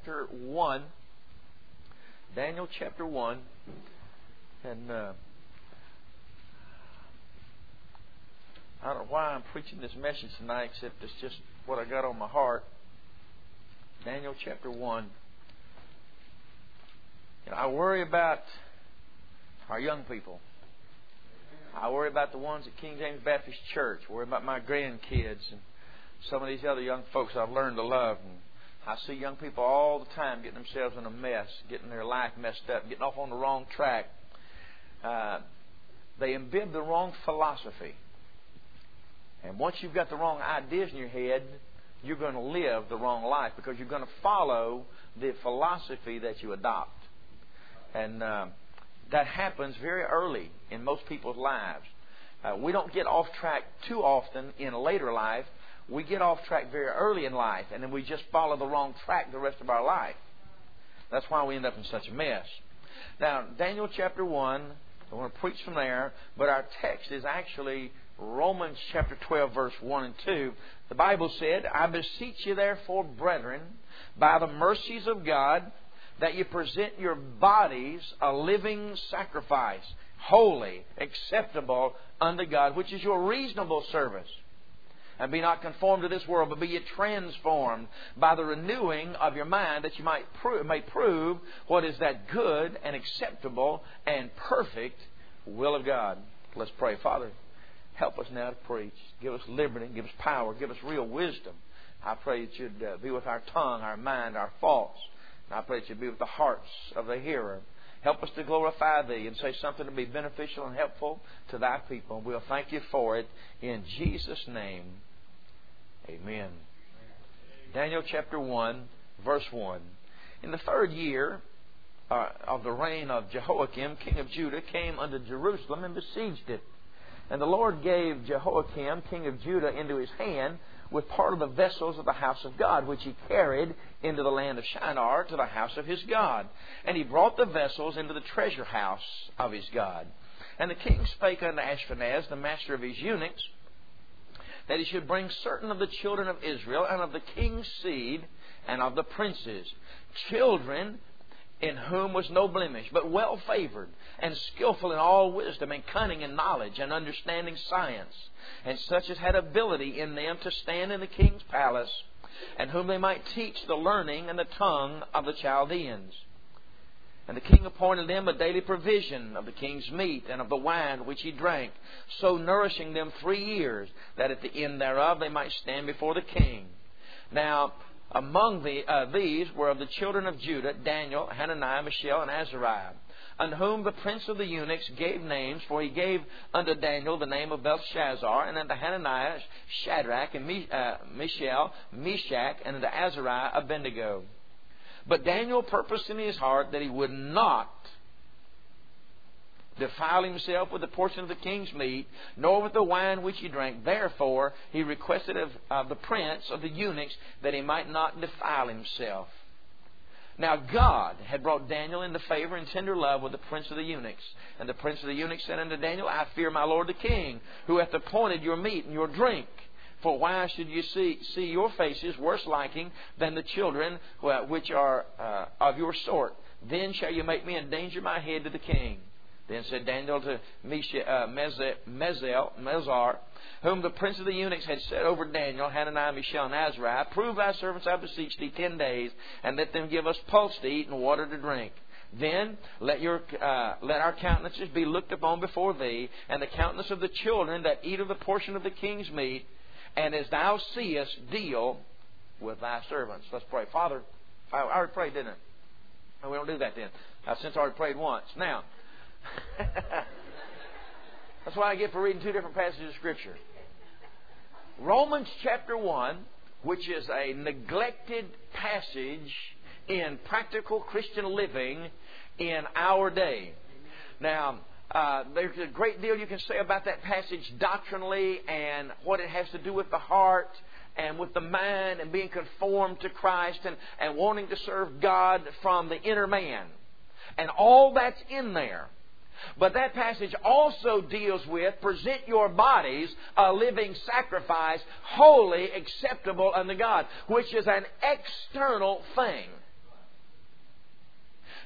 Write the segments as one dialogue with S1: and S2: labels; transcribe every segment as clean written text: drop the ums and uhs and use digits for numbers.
S1: chapter 1. Daniel chapter 1. And I don't know why I'm preaching this message tonight, except it's just what I got on my heart. Daniel chapter 1. And I worry about our young people. I worry about the ones at King James Baptist Church. I worry about my grandkids and some of these other young folks I've learned to love. And I see young people all the time getting themselves in a mess, getting their life messed up, getting off on the wrong track. They imbibe the wrong philosophy. And once you've got the wrong ideas in your head, you're going to live the wrong life because you're going to follow the philosophy that you adopt. And that happens very early in most people's lives. We don't get off track too often in later life. We get off track very early in life, and then we just follow the wrong track the rest of our life. That's why we end up in such a mess. Now, Daniel chapter 1, I want to preach from there, but our text is actually Romans chapter 12, verse 1 and 2. The Bible said, I beseech you therefore, brethren, by the mercies of God, that you present your bodies a living sacrifice, holy, acceptable unto God, which is your reasonable service. And be not conformed to this world, but be ye transformed by the renewing of your mind, that you may prove what is that good and acceptable and perfect will of God. Let's pray. Father, help us now to preach. Give us liberty, give us power, give us real wisdom. I pray that you'd be with our tongue, our mind, our thoughts. And I pray that you'd be with the hearts of the hearer. Help us to glorify Thee and say something to be beneficial and helpful to Thy people. And we'll thank You for it in Jesus' name. Amen. Daniel chapter 1, verse 1. In the 3rd year of the reign of Jehoiakim, king of Judah, came unto Jerusalem and besieged it. And the Lord gave Jehoiakim, king of Judah, into his hand with part of the vessels of the house of God, which he carried into the land of Shinar to the house of his God. And he brought the vessels into the treasure house of his God. And the king spake unto Ashpenaz, the master of his eunuchs, that he should bring certain of the children of Israel, and of the king's seed, and of the princes, children in whom was no blemish, but well favored, and skillful in all wisdom, and cunning in knowledge, and understanding science, and such as had ability in them to stand in the king's palace, and whom they might teach the learning and the tongue of the Chaldeans. And the king appointed them a daily provision of the king's meat and of the wine which he drank, so nourishing them 3 years, that at the end thereof they might stand before the king. Now, among these were of the children of Judah, Daniel, Hananiah, Mishael, and Azariah, unto whom the prince of the eunuchs gave names, for he gave unto Daniel the name of Belshazzar, and unto Hananiah Shadrach, and Mishael Meshach, and unto Azariah Abednego. But Daniel purposed in his heart that he would not defile himself with the portion of the king's meat, nor with the wine which he drank. Therefore he requested of the prince of the eunuchs that he might not defile himself. Now God had brought Daniel into favor and tender love with the prince of the eunuchs. And the prince of the eunuchs said unto Daniel, I fear my lord the king, who hath appointed your meat and your drink. For why should you see your faces worse liking than the children which are of your sort? Then shall you make me endanger my head to the king. Then said Daniel to Mezar, whom the prince of the eunuchs had set over Daniel, Hananiah, Mishael, and Azariah, prove thy servants, I beseech thee, 10 days, and let them give us pulse to eat and water to drink. Then let our countenances be looked upon before thee, and the countenance of the children that eat of the portion of the king's meat, and as thou seest, deal with thy servants. Let's pray. Father, I already prayed, didn't I? We don't do that then. Since I already prayed once. Now, that's what I get for reading 2 different passages of Scripture. Romans chapter 1, which is a neglected passage in practical Christian living in our day. Now, there's a great deal you can say about that passage doctrinally and what it has to do with the heart and with the mind and being conformed to Christ and wanting to serve God from the inner man. And all that's in there. But that passage also deals with present your bodies a living sacrifice, holy, acceptable unto God, which is an external thing.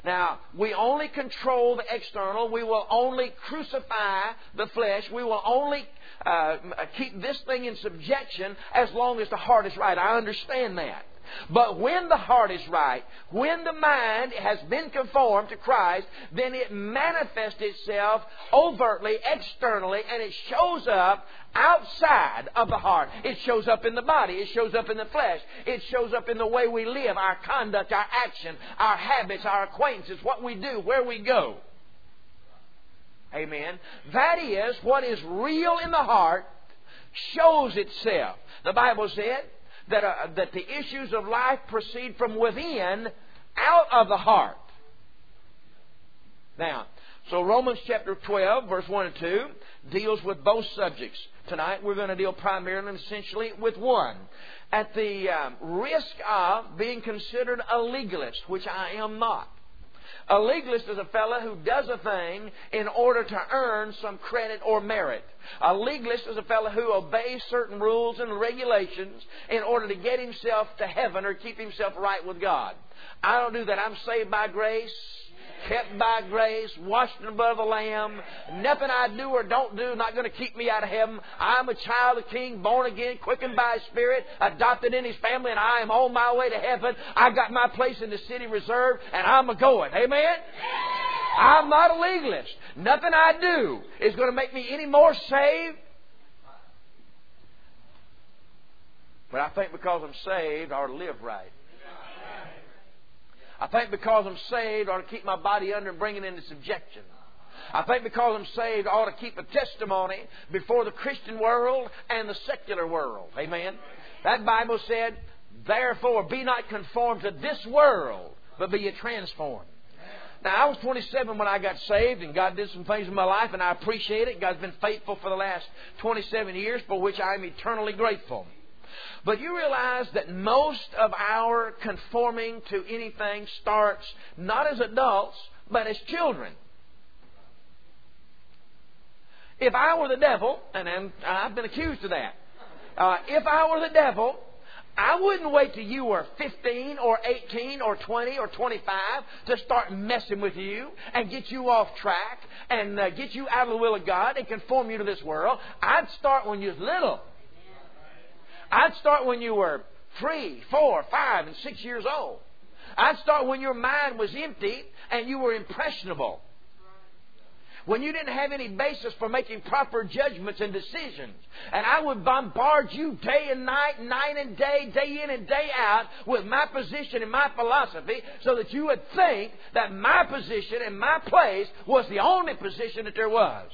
S1: Now, we only control the external. We will only crucify the flesh. We will only keep this thing in subjection as long as the heart is right. I understand that. But when the heart is right, when the mind has been conformed to Christ, then it manifests itself overtly, externally, and it shows up outside of the heart. It shows up in the body. It shows up in the flesh. It shows up in the way we live, our conduct, our action, our habits, our acquaintances, what we do, where we go. Amen. That is, what is real in the heart shows itself. The Bible said that the issues of life proceed from within, out of the heart. Now, so Romans chapter 12, verse 1 and 2, deals with both subjects. Tonight we're going to deal primarily and essentially with one. At the risk of being considered a legalist, which I am not. A legalist is a fellow who does a thing in order to earn some credit or merit. A legalist is a fellow who obeys certain rules and regulations in order to get himself to heaven or keep himself right with God. I don't do that. I'm saved by grace, kept by grace, washed in the blood of the Lamb. Nothing I do or don't do not going to keep me out of heaven. I'm a child of the King, born again, quickened by His Spirit, adopted in His family, and I am on my way to heaven. I got my place in the city reserved, and I'm a-going. Amen? I'm not a legalist. Nothing I do is going to make me any more saved. But I think because I'm saved, I ought to live right. I think because I'm saved, I ought to keep my body under and bring it into subjection. I think because I'm saved, I ought to keep a testimony before the Christian world and the secular world. Amen? That Bible said, therefore, be not conformed to this world, but be ye transformed. Now, I was 27 when I got saved, and God did some things in my life, and I appreciate it. God's been faithful for the last 27 years, for which I am eternally grateful. But you realize that most of our conforming to anything starts not as adults, but as children. If I were the devil, and I've been accused of that, if I were the devil, I wouldn't wait till you were 15 or 18 or 20 or 25 to start messing with you and get you off track and get you out of the will of God and conform you to this world. I'd start when you was little. I'd start when you were 3, 4, 5, and 6 years old. I'd start when your mind was empty and you were impressionable. When you didn't have any basis for making proper judgments and decisions. And I would bombard you day and night, night and day, day in and day out with my position and my philosophy so that you would think that my position and my place was the only position that there was.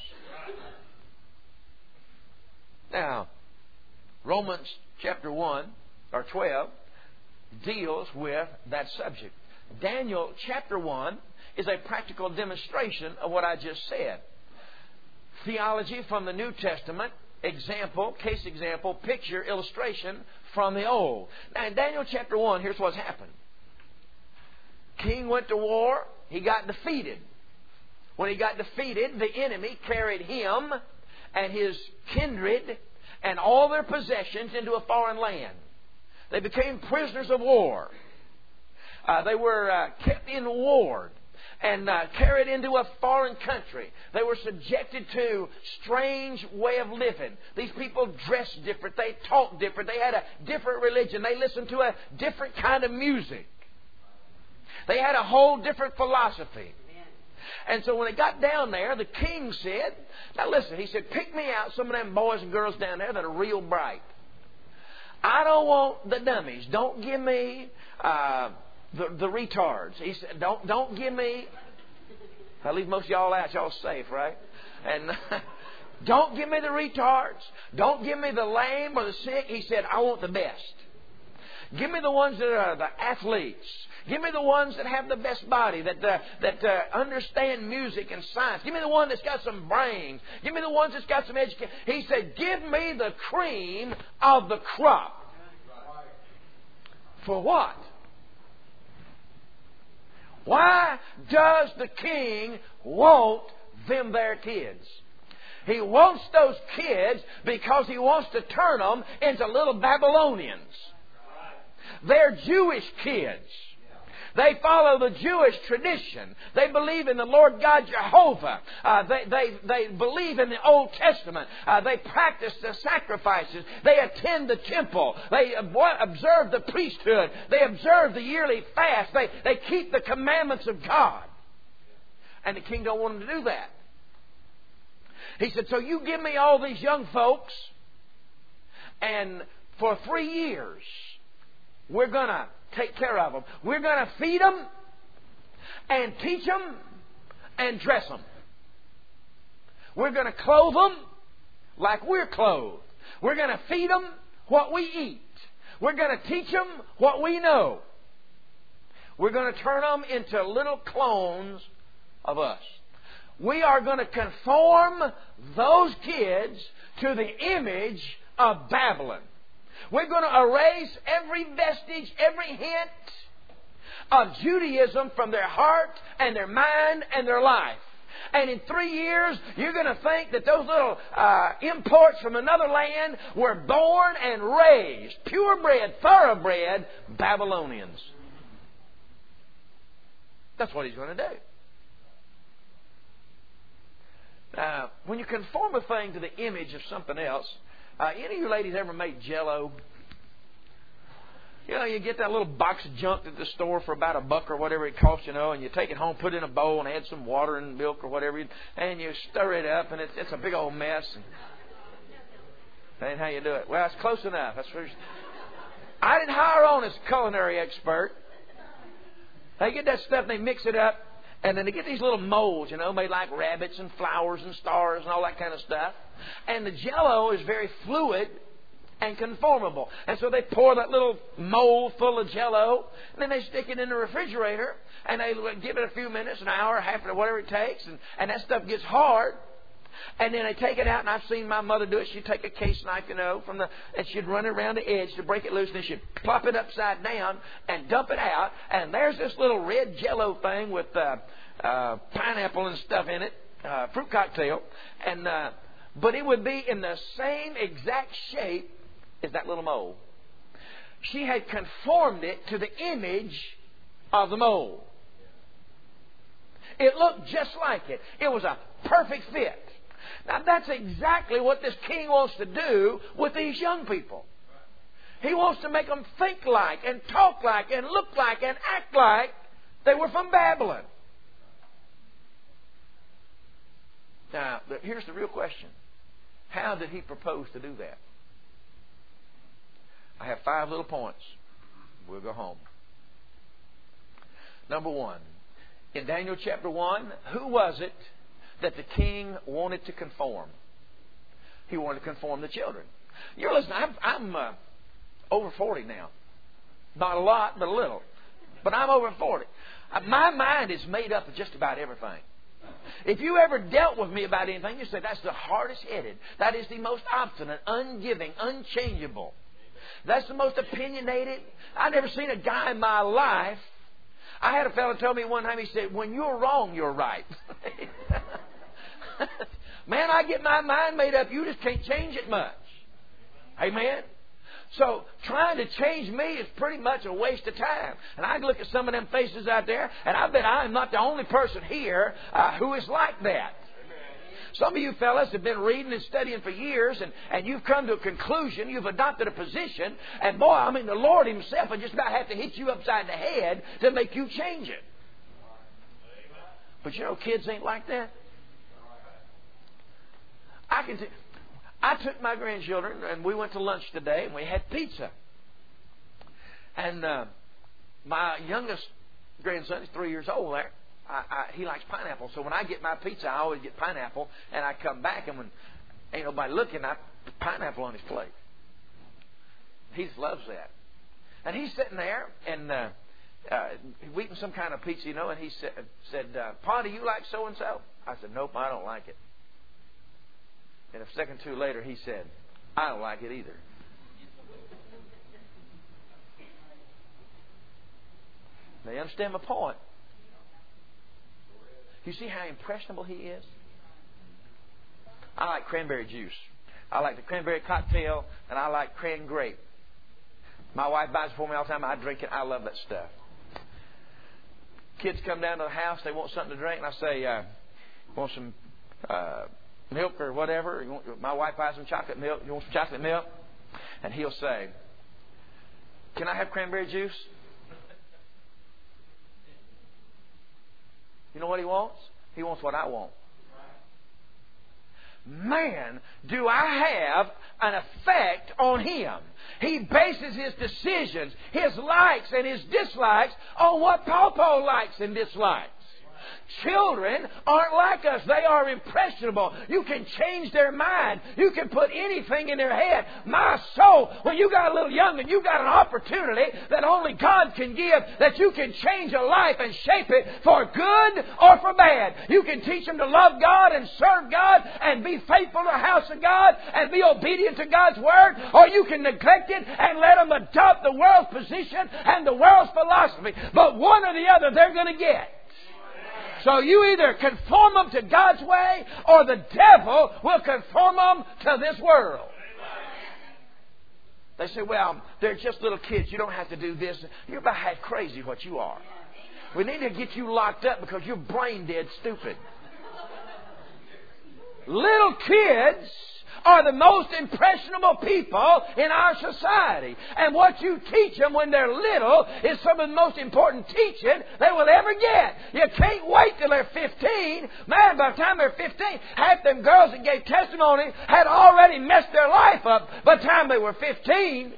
S1: Now, Romans chapter 1 or 12 deals with that subject. Daniel chapter 1 is a practical demonstration of what I just said. Theology from the New Testament, example, case example, picture, illustration from the Old. Now in Daniel chapter 1, here's what's happened. King went to war, he got defeated. When he got defeated, the enemy carried him and his kindred and all their possessions into a foreign land. They became prisoners of war. They were kept in ward and carried into a foreign country. They were subjected to strange way of living. These people dressed different. They talked different. They had a different religion. They listened to a different kind of music. They had a whole different philosophy. And so when they got down there, the king said, now listen, he said, pick me out some of them boys and girls down there that are real bright. I don't want the dummies. Don't give me the retards. He said, don't give me, I leave most of y'all out, y'all safe, right? And don't give me the retards. Don't give me the lame or the sick. He said, I want the best. Give me the ones that are the athletes. Give me the ones that have the best body, that understand music and science. Give me the one that's got some brains. Give me the ones that's got some education. He said, give me the cream of the crop. For what? Why does the king want them there kids? He wants those kids because he wants to turn them into little Babylonians. They're Jewish kids. They follow the Jewish tradition. They believe in the Lord God Jehovah. They believe in the Old Testament. They practice the sacrifices. They attend the temple. They observe the priesthood. They observe the yearly fast. They keep the commandments of God. And the king don't want them to do that. He said, so you give me all these young folks, and for 3 years, we're going to take care of them. We're going to feed them and teach them and dress them. We're going to clothe them like we're clothed. We're going to feed them what we eat. We're going to teach them what we know. We're going to turn them into little clones of us. We are going to conform those kids to the image of Babylon. We're going to erase every vestige, every hint of Judaism from their heart and their mind and their life. And in 3 years, you're going to think that those little imports from another land were born and raised, purebred, thoroughbred Babylonians. That's what he's going to do. When you conform a thing to the image of something else, any of you ladies ever made Jell-O? You know, you get that little box of junk at the store for about $1 or whatever it costs, you know, and you take it home, put it in a bowl, and add some water and milk or whatever, and you stir it up, and it's a big old mess. That ain't how you do it. Well, it's close enough. I didn't hire on as a culinary expert. They get that stuff, they mix it up. And then they get these little molds, you know, made like rabbits and flowers and stars and all that kind of stuff. And the Jell-O is very fluid and conformable. And so they pour that little mold full of Jell-O, and then they stick it in the refrigerator, and they give it a few minutes, an hour, half an hour, whatever it takes, and that stuff gets hard. And then they take it out, and I've seen my mother do it. She'd take a case knife, you know, and she'd run it around the edge to break it loose, and then she'd plop it upside down and dump it out. And there's this little red Jell-O thing with pineapple and stuff in it, fruit cocktail. But it would be in the same exact shape as that little mold. She had conformed it to the image of the mold. It looked just like it. It was a perfect fit. Now, that's exactly what this king wants to do with these young people. He wants to make them think like and talk like and look like and act like they were from Babylon. Now, here's the real question. How did he propose to do that? I have 5 little points. We'll go home. Number 1. In Daniel chapter 1, who was it that the king wanted to conform? He wanted to conform the children. You're listening, I'm over 40 now. Not a lot, but a little. But I'm over 40. My mind is made up of just about everything. If you ever dealt with me about anything, you say, that's the hardest headed. That is the most obstinate, ungiving, unchangeable. That's the most opinionated. I've never seen a guy in my life. I had a fellow tell me one time, he said, when you're wrong, you're right. Man, I get my mind made up. You just can't change it much. Amen? So trying to change me is pretty much a waste of time. And I look at some of them faces out there, and I bet I am not the only person here who is like that. Some of you fellas have been reading and studying for years, and you've come to a conclusion. You've adopted a position. And boy, I mean, the Lord Himself would just about have to hit you upside the head to make you change it. But you know, kids ain't like that. I took my grandchildren, and we went to lunch today, and we had pizza. And my youngest grandson is 3 years old there. He likes pineapple, so when I get my pizza, I always get pineapple, and I come back, and when ain't nobody looking, I put pineapple on his plate. He just loves that. And he's sitting there, and we're eating some kind of pizza, you know, and he said, Pa, do you like so-and-so? I said, nope, I don't like it. And a second or two later, he said, I don't like it either. Now, you understand my point? You see how impressionable he is? I like cranberry juice. I like the cranberry cocktail, and I like cran grape. My wife buys it for me all the time. I drink it. I love that stuff. kids come down to the house, they want something to drink, and I say, want some milk or whatever? My wife buys some chocolate milk. You want some chocolate milk? And he'll say, can I have cranberry juice? You know what he wants? He wants what I want. Man, do I have an effect on him. He bases his decisions, his likes and his dislikes on what Pawpaw likes and dislikes. Children aren't like us. They are impressionable. You can change their mind. You can put anything in their head. My soul, when you got a little young and you got an opportunity that only God can give, that you can change a life and shape it for good or for bad. You can teach them to love God and serve God and be faithful to the house of God and be obedient to God's Word, or you can neglect it and let them adopt the world's position and the world's philosophy. But one or the other they're going to get. So you either conform them to God's way, or the devil will conform them to this world. They say, well, they're just little kids. You don't have to do this. You're about half crazy what you are. We need to get you locked up because you're brain dead stupid. Little kids are the most impressionable people in our society. And what you teach them when they're little is some of the most important teaching they will ever get. You can't wait till they're 15. Man, by the time they're 15, half them girls that gave testimony had already messed their life up by the time they were 15.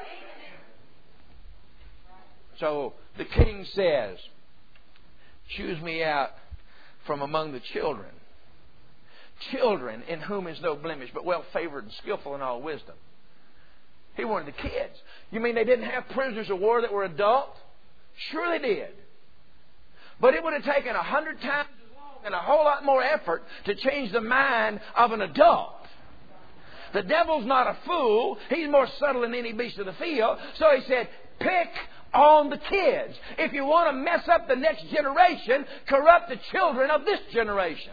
S1: So the king says, choose me out from among the children. Children in whom is no blemish, but well favored and skillful in all wisdom. He wanted the kids. You mean they didn't have prisoners of war that were adults? Sure they did. But it would have taken 100 times as long and a whole lot more effort to change the mind of an adult. The devil's not a fool. He's more subtle than any beast of the field. So he said, pick on the kids. If you want to mess up the next generation, corrupt the children of this generation.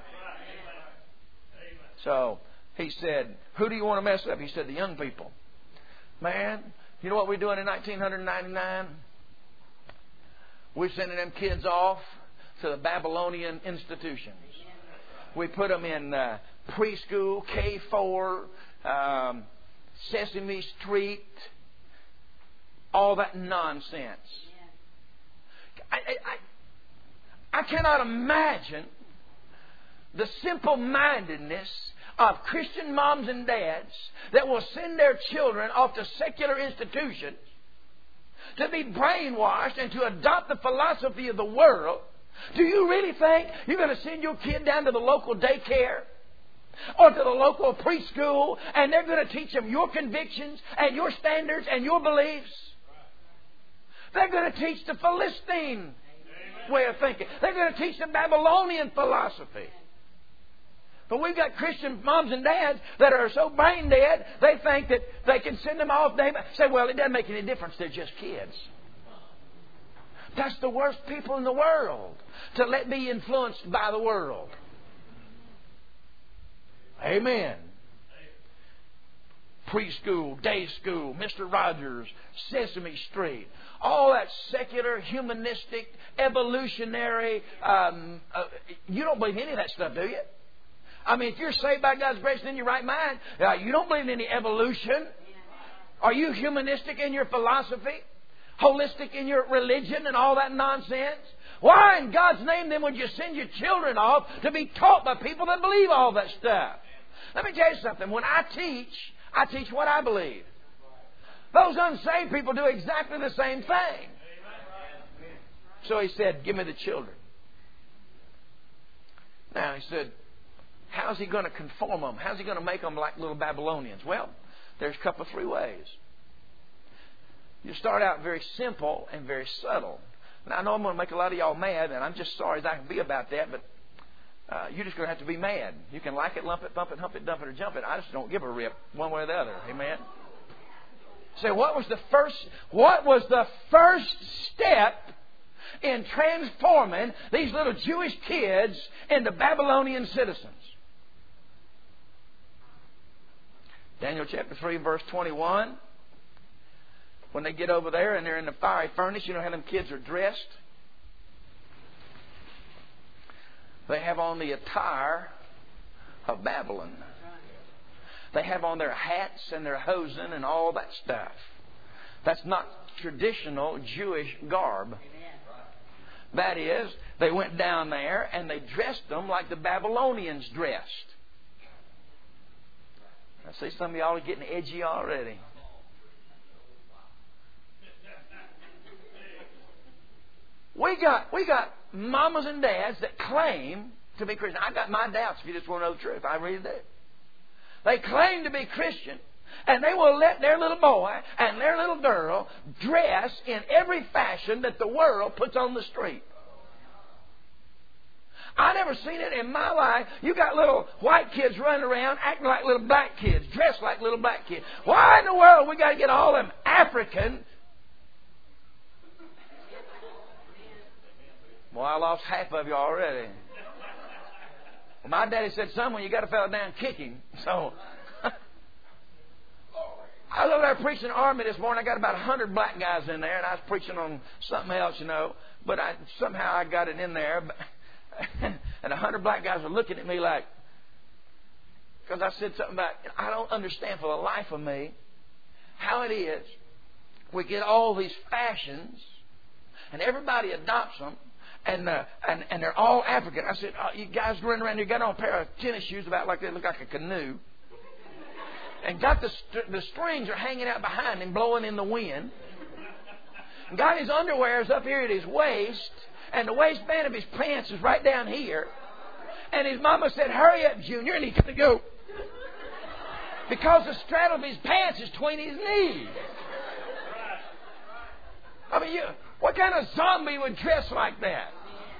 S1: So he said, who do you want to mess up? He said, the young people. Man, you know what we're doing in 1999? We're sending them kids off to the Babylonian institutions. We put them in preschool, K4, Sesame Street, all that nonsense. I cannot imagine the simple-mindedness of Christian moms and dads that will send their children off to secular institutions to be brainwashed and to adopt the philosophy of the world. Do you really think you're going to send your kid down to the local daycare or to the local preschool and they're going to teach them your convictions and your standards and your beliefs? They're going to teach the Philistine way of thinking. They're going to teach the Babylonian philosophy. But we've got Christian moms and dads that are so brain dead, they think that they can send them off. They say, well, it doesn't make any difference. They're just kids. That's the worst people in the world, to let be influenced by the world. Amen. Preschool, day school, Mr. Rogers, Sesame Street, all that secular, humanistic, evolutionary. You don't believe any of that stuff, do you? I mean, if you're saved by God's grace and in your right mind, you don't believe in any evolution. Are you humanistic in your philosophy? Holistic in your religion and all that nonsense? Why in God's name then would you send your children off to be taught by people that believe all that stuff? Let me tell you something. When I teach what I believe. Those unsaved people do exactly the same thing. So he said, give me the children. Now he said, how's he going to conform them? How's he going to make them like little Babylonians? Well, there's a couple of three ways. You start out very simple and very subtle. Now, I know I'm going to make a lot of y'all mad, and I'm just sorry as I can be about that, but you're just going to have to be mad. You can like it, lump it, bump it, hump it, dump it, or jump it. I just don't give a rip one way or the other. Amen? So what was the first step in transforming these little Jewish kids into Babylonian citizens? Daniel chapter 3, verse 21. When they get over there and they're in the fiery furnace, you know how them kids are dressed? They have on the attire of Babylon. They have on their hats and their hosen and all that stuff. That's not traditional Jewish garb. That is, they went down there and they dressed them like the Babylonians dressed. I see some of y'all are getting edgy already. We got mamas and dads that claim to be Christian. I got my doubts if you just want to know the truth. I really do. They claim to be Christian, and they will let their little boy and their little girl dress in every fashion that the world puts on the street. I never seen it in my life. You got little white kids running around acting like little black kids, dressed like little black kids. Why in the world we got to get all them African? Well, I lost half of you already. Well, my daddy said, son, when you got a fella down, kick him. So I was over there preaching the army this morning. I got about 100 black guys in there, and I was preaching on something else, you know. But somehow I got it in there. And 100 black guys were looking at me like, because I said something about, I don't understand for the life of me how it is we get all these fashions and everybody adopts them. And they're all African. I said, you guys running around here, got on a pair of tennis shoes about like they look like a canoe. And got the strings are hanging out behind him, blowing in the wind. And got his underwears up here at his waist. And the waistband of his pants is right down here. And his mama said, hurry up, Junior. And he got to go. Because the straddle of his pants is between his knees. I mean, what kind of zombie would dress like that?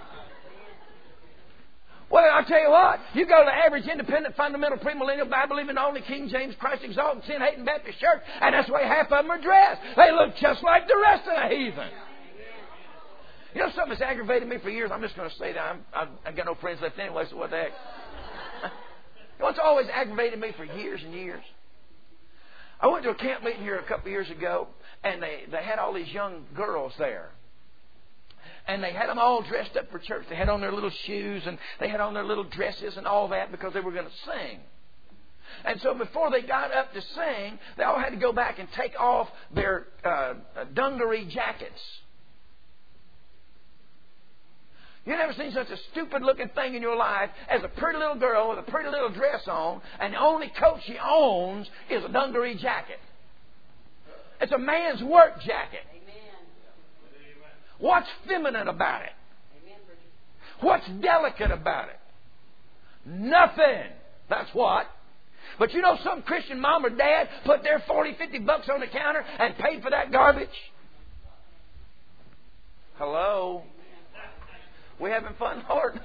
S1: Well, I'll tell you what. You go to the average independent, fundamental, premillennial, Bible-believing, only King James, Christ exalting, sin-hating Baptist church, and that's the way half of them are dressed. They look just like the rest of the heathen. You know something that's aggravated me for years? I'm just going to say that. I've got no friends left anyway, so what the heck? You know what's always aggravated me for years and years? I went to a camp meeting here a couple of years ago, and they had all these young girls there. And they had them all dressed up for church. They had on their little shoes, and they had on their little dresses and all that because they were going to sing. And so before they got up to sing, they all had to go back and take off their dungaree jackets. You've never seen such a stupid-looking thing in your life as a pretty little girl with a pretty little dress on, and the only coat she owns is a dungaree jacket. It's a man's work jacket. What's feminine about it? What's delicate about it? Nothing. That's what. But you know some Christian mom or dad put their $40-$50 on the counter and paid for that garbage? Hello? We having fun, Lord?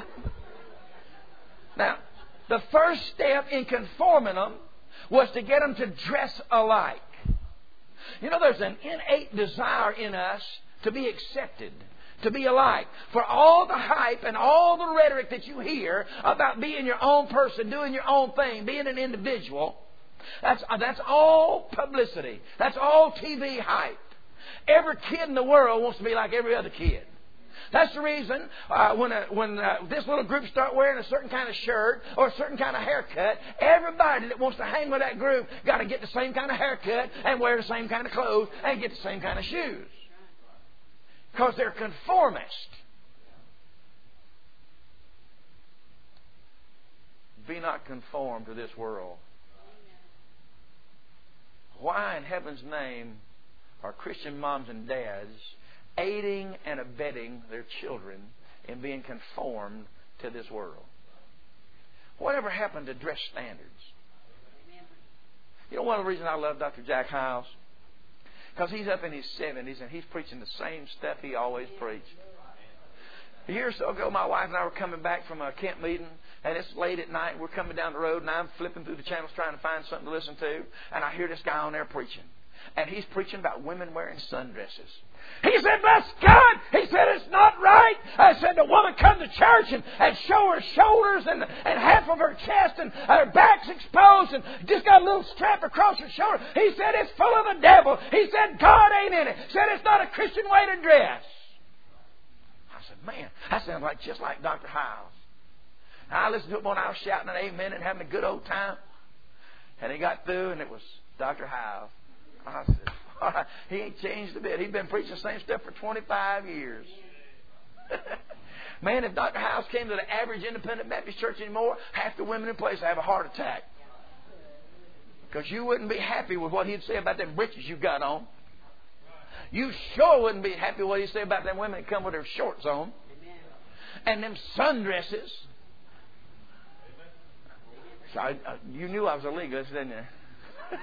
S1: Now, the first step in conforming them was to get them to dress alike. You know, there's an innate desire in us to be accepted, to be alike. For all the hype and all the rhetoric that you hear about being your own person, doing your own thing, being an individual, that's all publicity. That's all TV hype. Every kid in the world wants to be like every other kid. That's the reason when this little group start wearing a certain kind of shirt or a certain kind of haircut, everybody that wants to hang with that group got to get the same kind of haircut and wear the same kind of clothes and get the same kind of shoes. Because they're conformist. Be not conformed to this world. Why in heaven's name are Christian moms and dads aiding and abetting their children in being conformed to this world? Whatever happened to dress standards? You know one of the reasons I love Dr. Jack Hyles? Because he's up in his 70s and he's preaching the same stuff he always preached. A year or so ago, my wife and I were coming back from a camp meeting, and it's late at night. We're coming down the road, and I'm flipping through the channels trying to find something to listen to, and I hear this guy on there preaching. And he's preaching about women wearing sundresses. He said, bless God. He said, it's not right. I said, the woman come to church and show her shoulders and half of her chest and her back's exposed and just got a little strap across her shoulder. He said, it's full of the devil. He said, God ain't in it. He said, it's not a Christian way to dress. I said, man, that sounds like just like Dr. Hyles. I listened to him when I was shouting an amen and having a good old time. And he got through, and it was Dr. Howe. I said, all right, he ain't changed a bit. He's been preaching the same stuff for 25 years. Man, if Dr. House came to the average independent Baptist church anymore, half the women in place have a heart attack. Because you wouldn't be happy with what he'd say about them breeches you got on. You sure wouldn't be happy with what he'd say about them women that come with their shorts on. And them sundresses. So you knew I was a legalist, didn't you?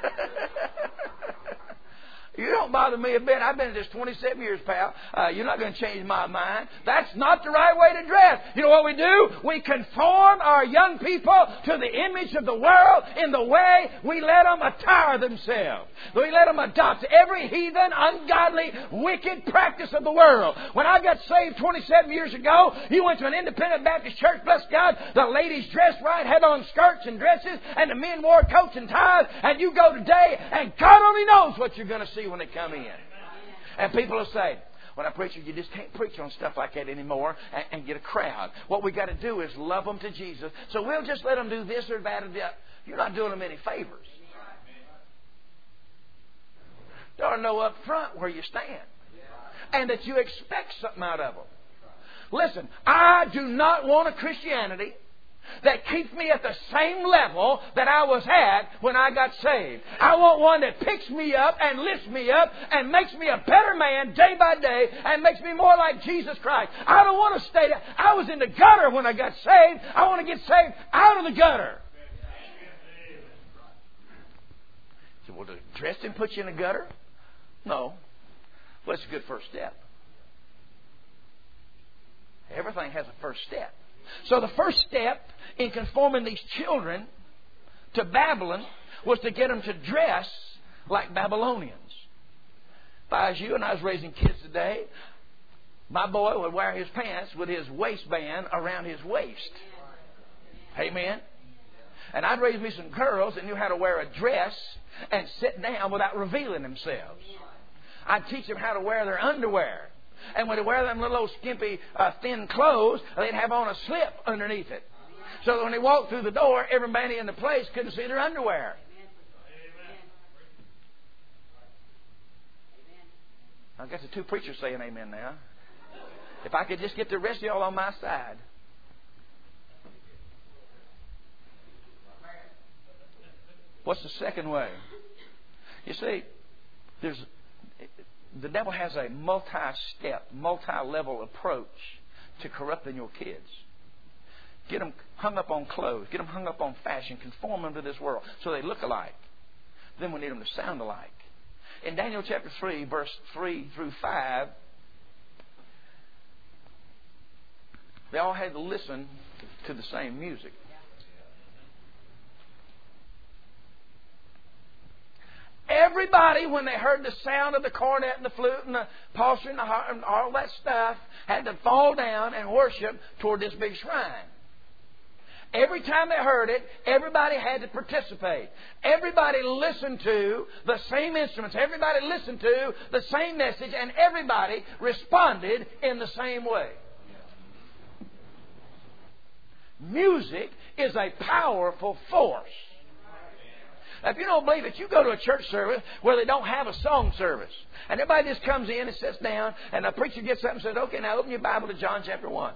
S1: You don't bother me a bit. I've been at this 27 years, pal. You're not going to change my mind. That's not the right way to dress. You know what we do? We conform our young people to the image of the world in the way we let them attire themselves. We let them adopt every heathen, ungodly, wicked practice of the world. When I got saved 27 years ago, you went to an independent Baptist church, bless God, the ladies dressed right, had on skirts and dresses, and the men wore coats and ties, and you go today, and God only knows what you're going to see when they come in. And people will say, when I preach, you just can't preach on stuff like that anymore and get a crowd. What we got to do is love them to Jesus. So we'll just let them do this or that or that. You're not doing them any favors. There are no up front where you stand. And that you expect something out of them. Listen, I do not want a Christianity that keeps me at the same level that I was at when I got saved. I want one that picks me up and lifts me up and makes me a better man day by day and makes me more like Jesus Christ. I don't want to stay there. I was in the gutter when I got saved. I want to get saved out of the gutter. So, well, does dressing put you in the gutter? No. Well, it's a good first step. Everything has a first step. So the first step in conforming these children to Babylon was to get them to dress like Babylonians. If I was you and I was raising kids today, my boy would wear his pants with his waistband around his waist. Amen? And I'd raise me some girls that knew how to wear a dress and sit down without revealing themselves. I'd teach them how to wear their underwear. And when they wear them little old skimpy, thin clothes, they'd have on a slip underneath it. So that when they walked through the door, everybody in the place couldn't see their underwear. I've got the two preachers saying amen now. If I could just get the rest of y'all on my side. What's the second way? You see, the devil has a multi-step, multi-level approach to corrupting your kids. Get them hung up on clothes. Get them hung up on fashion. Conform them to this world so they look alike. Then we need them to sound alike. In Daniel chapter 3, verse 3 through 5, they all had to listen to the same music. Everybody, when they heard the sound of the cornet and the flute and the psaltery and the harp and all that stuff, had to fall down and worship toward this big shrine. Every time they heard it, everybody had to participate. Everybody listened to the same instruments. Everybody listened to the same message, and everybody responded in the same way. Music is a powerful force. Now, if you don't believe it, you go to a church service where they don't have a song service. And everybody just comes in and sits down, and the preacher gets up and says, okay, now open your Bible to John chapter 1.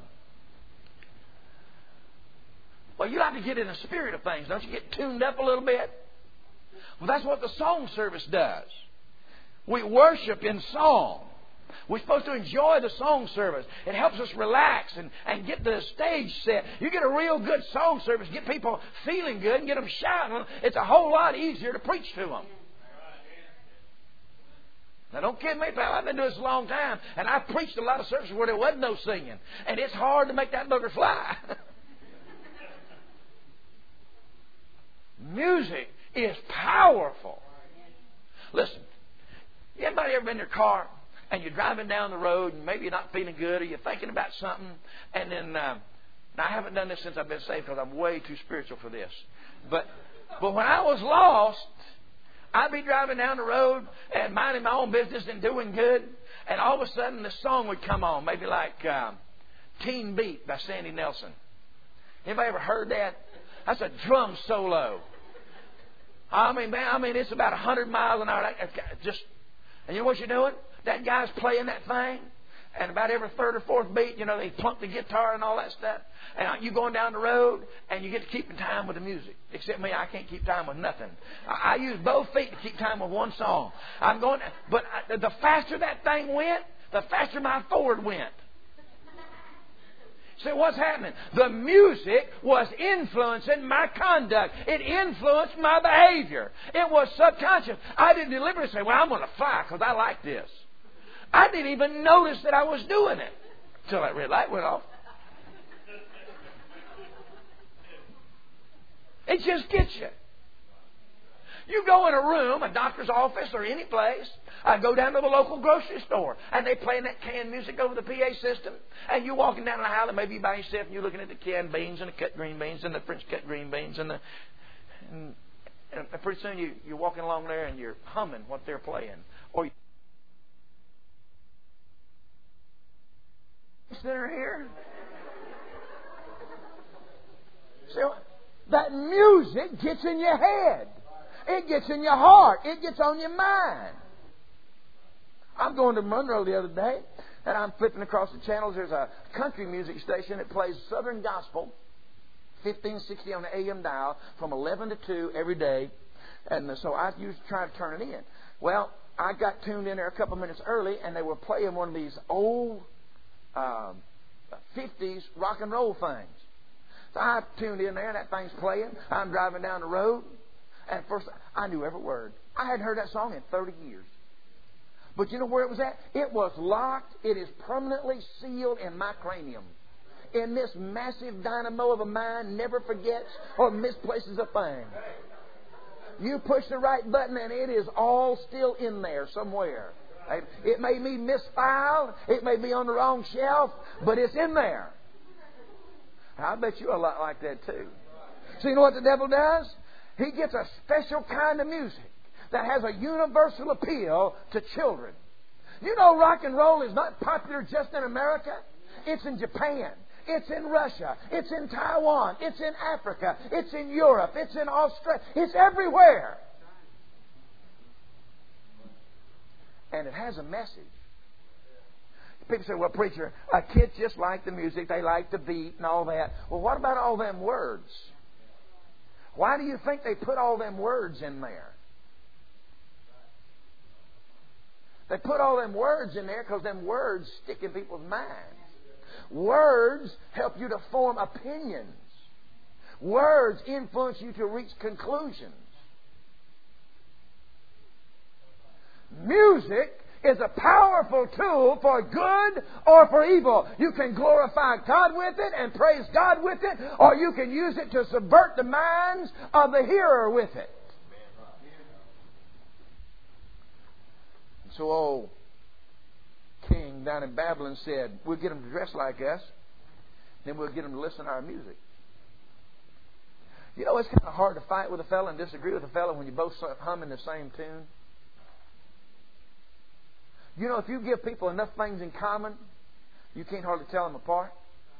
S1: Well, you like to get in the spirit of things, don't you? Get tuned up a little bit. Well, that's what the song service does. We worship in song. We're supposed to enjoy the song service. It helps us relax and get the stage set. You get a real good song service, get people feeling good and get them shouting. It's a whole lot easier to preach to them. Now, don't kid me, pal. I've been doing this a long time, and I've preached a lot of services where there wasn't no singing. And it's hard to make that booger fly. Music is powerful. Listen, anybody ever been in your car and you're driving down the road and maybe you're not feeling good or you're thinking about something, and then now I haven't done this since I've been saved because I'm way too spiritual for this. But when I was lost, I'd be driving down the road and minding my own business and doing good, and all of a sudden this song would come on, maybe like Teen Beat by Sandy Nelson. Anybody ever heard that? That's a drum solo. I mean, it's about 100 miles an hour. And you know what you're doing? That guy's playing that thing, and about every third or fourth beat, they plunk the guitar and all that stuff. And you going down the road, and you get to keep in time with the music. Except me, I can't keep time with nothing. I use both feet to keep time with one song. But the faster that thing went, the faster my forward went. So what's happening? The music was influencing my conduct. It influenced my behavior. It was subconscious. I didn't deliberately say, well, I'm going to fly because I like this. I didn't even notice that I was doing it until that red light went off. It just gets you. You go in a room, a doctor's office, or any place. I go down to the local grocery store, and they playing that canned music over the PA system. And you're walking down the aisle, and maybe you by yourself, and you're looking at the canned beans and the cut green beans and the French cut green beans, and pretty soon you're walking along there and you're humming what they're playing, or center here. So that music gets in your head. It gets in your heart. It gets on your mind. I'm going to Monroe the other day, and I'm flipping across the channels. There's a country music station that plays Southern Gospel, 1560 on the AM dial, from 11 to 2 every day. And so I used to try to turn it in. Well, I got tuned in there a couple minutes early, and they were playing one of these old 50s rock and roll things. So I tuned in there, and that thing's playing. I'm driving down the road. And at first, I knew every word. I hadn't heard that song in 30 years. But you know where it was at? It was locked. It is permanently sealed in my cranium. And this massive dynamo of a mind never forgets or misplaces a thing. You push the right button and it is all still in there somewhere. It may be misfiled. It may be on the wrong shelf. But it's in there. I bet you're a lot like that too. So you know what the devil does? He gets a special kind of music that has a universal appeal to children. You know, rock and roll is not popular just in America. It's in Japan. It's in Russia. It's in Taiwan. It's in Africa. It's in Europe. It's in Australia. It's everywhere. And it has a message. People say, well, preacher, kids just like the music. They like the beat and all that. Well, what about all them words? Why do you think they put all them words in there? They put all them words in there because them words stick in people's minds. Words help you to form opinions. Words influence you to reach conclusions. Music is a powerful tool for good or for evil. You can glorify God with it and praise God with it, or you can use it to subvert the minds of the hearer with it. So old king down in Babylon said, we'll get them to dress like us, then we'll get them to listen to our music. You know, it's kind of hard to fight with a fellow and disagree with a fellow when you're both humming the same tune. You know, if you give people enough things in common, you can't hardly tell them apart.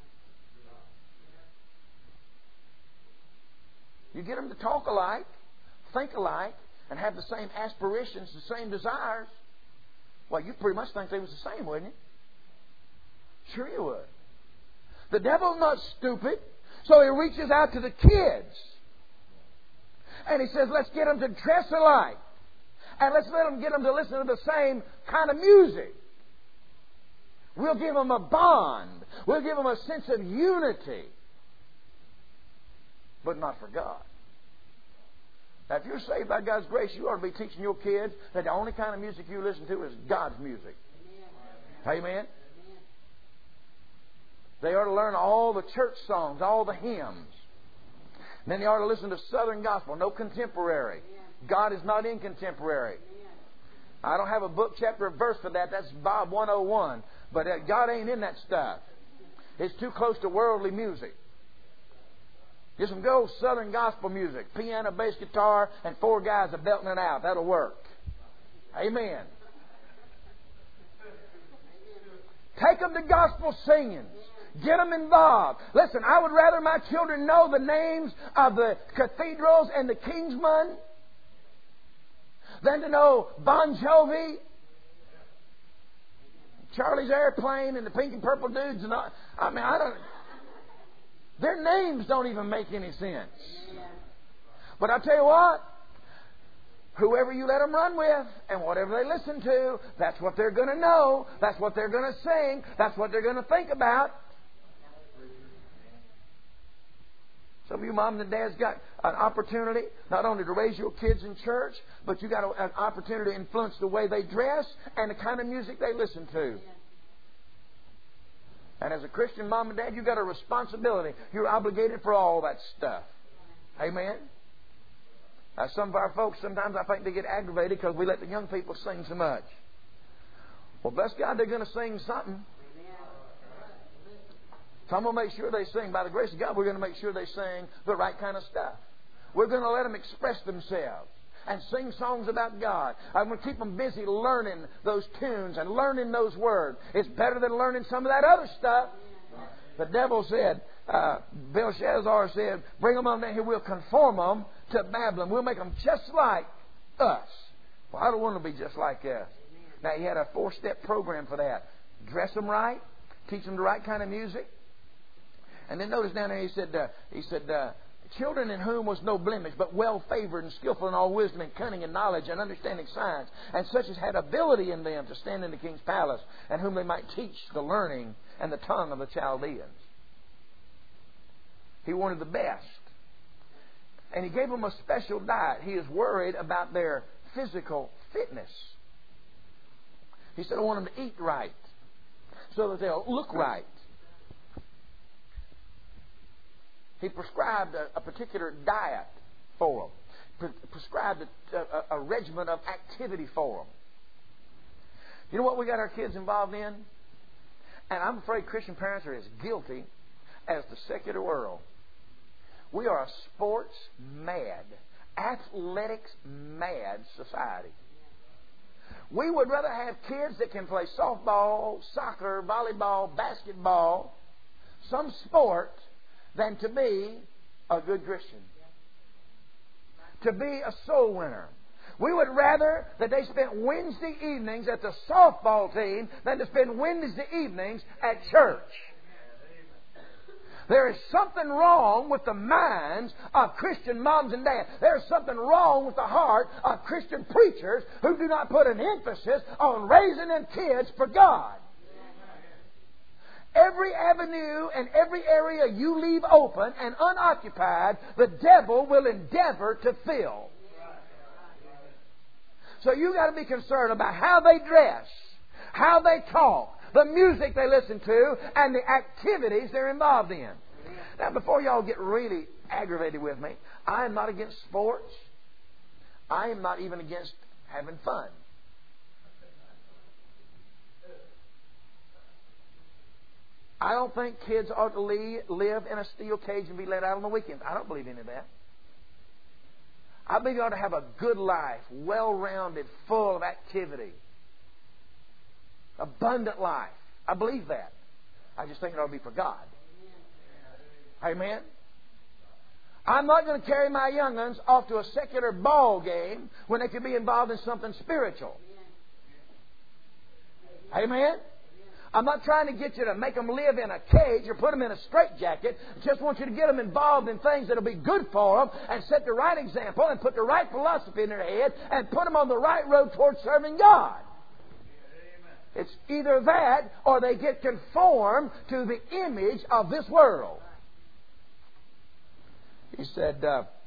S1: You get them to talk alike, think alike, and have the same aspirations, the same desires. Well, you pretty much think they was the same, wouldn't you? Sure you would. The devil's not stupid, so he reaches out to the kids. And he says, let's get them to dress alike. And let's get them to listen to the same kind of music. We'll give them a bond. We'll give them a sense of unity. But not for God. Now, if you're saved by God's grace, you ought to be teaching your kids that the only kind of music you listen to is God's music. Amen. Amen. They ought to learn all the church songs, all the hymns. And then they ought to listen to Southern Gospel, no contemporary. God is not in contemporary. I don't have a book, chapter, or verse for that. That's Bob 101. But God ain't in that stuff. It's too close to worldly music. Get some good old Southern Gospel music. Piano, bass, guitar, and 4 guys are belting it out. That'll work. Amen. Take them to gospel singings.
S2: Get them involved. Listen, I would rather my children know the names of the cathedrals and the Kingsmen than to know Bon Jovi, Charlie's Airplane, and the Pink and Purple Dudes. And all. I mean, I don't. Their names don't even make any sense. But I tell you what, whoever you let them run with and whatever they listen to, that's what they're going to know. That's what they're going to sing. That's what they're going to think about. Some of you moms and dads got an opportunity not only to raise your kids in church, but you got an opportunity to influence the way they dress and the kind of music they listen to. And as a Christian mom and dad, you've got a responsibility. You're obligated for all that stuff. Amen? Some of our folks, sometimes I think they get aggravated because we let the young people sing so much. Well, bless God, they're going to sing something. So I'm going to make sure they sing. By the grace of God, we're going to make sure they sing the right kind of stuff. We're going to let them express themselves and sing songs about God. I'm going to keep them busy learning those tunes and learning those words. It's better than learning some of that other stuff. The devil said, Belshazzar said, bring them on down here. We'll conform them to Babylon. We'll make them just like us. Well, I don't want to be just like us. Now, he had a 4-step program for that. Dress them right. Teach them the right kind of music. And then notice down there he said, children in whom was no blemish, but well favored and skillful in all wisdom and cunning and knowledge and understanding science, and such as had ability in them to stand in the king's palace, and whom they might teach the learning and the tongue of the Chaldeans. He wanted the best. And he gave them a special diet. He is worried about their physical fitness. He said, I want them to eat right so that they'll look right. He prescribed a particular diet for them. Prescribed a regimen of activity for them. You know what we got our kids involved in? And I'm afraid Christian parents are as guilty as the secular world. We are a sports mad, athletics mad society. We would rather have kids that can play softball, soccer, volleyball, basketball, some sport, than to be a good Christian. To be a soul winner. We would rather that they spent Wednesday evenings at the softball team than to spend Wednesday evenings at church. There is something wrong with the minds of Christian moms and dads. There is something wrong with the heart of Christian preachers who do not put an emphasis on raising them kids for God. Every avenue and every area you leave open and unoccupied, the devil will endeavor to fill. So you got to be concerned about how they dress, how they talk, the music they listen to, and the activities they're involved in. Now, before y'all get really aggravated with me, I am not against sports. I am not even against having fun. I don't think kids ought to live in a steel cage and be let out on the weekends. I don't believe any of that. I believe you ought to have a good life, well-rounded, full of activity. Abundant life. I believe that. I just think it ought to be for God. Amen? I'm not going to carry my young ones off to a secular ball game when they could be involved in something spiritual. Amen? I'm not trying to get you to make them live in a cage or put them in a straitjacket. I just want you to get them involved in things that will be good for them and set the right example and put the right philosophy in their head and put them on the right road towards serving God. It's either that or they get conformed to the image of this world. He said,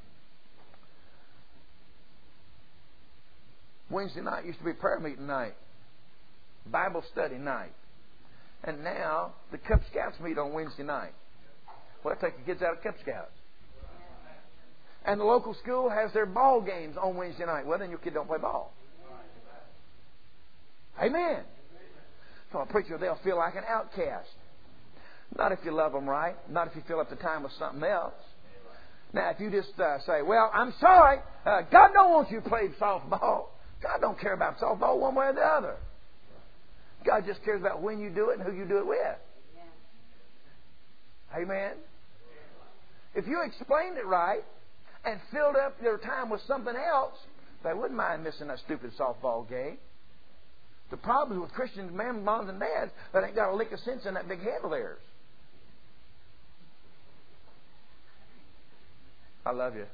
S2: Wednesday night used to be prayer meeting night, Bible study night. And now the Cub Scouts meet on Wednesday night. Well, take the kids out of Cub Scouts. And the local school has their ball games on Wednesday night. Well, then your kid don't play ball. Amen. So a preacher, they'll feel like an outcast. Not if you love them right. Not if you fill up the time with something else. Now, if you just say, well, I'm sorry, God don't want you to play softball. God don't care about softball one way or the other. God just cares about when you do it and who you do it with. Amen? If you explained it right and filled up their time with something else, they wouldn't mind missing that stupid softball game. The problem is with Christian moms and dads that ain't got a lick of sense in that big head of theirs. I love you.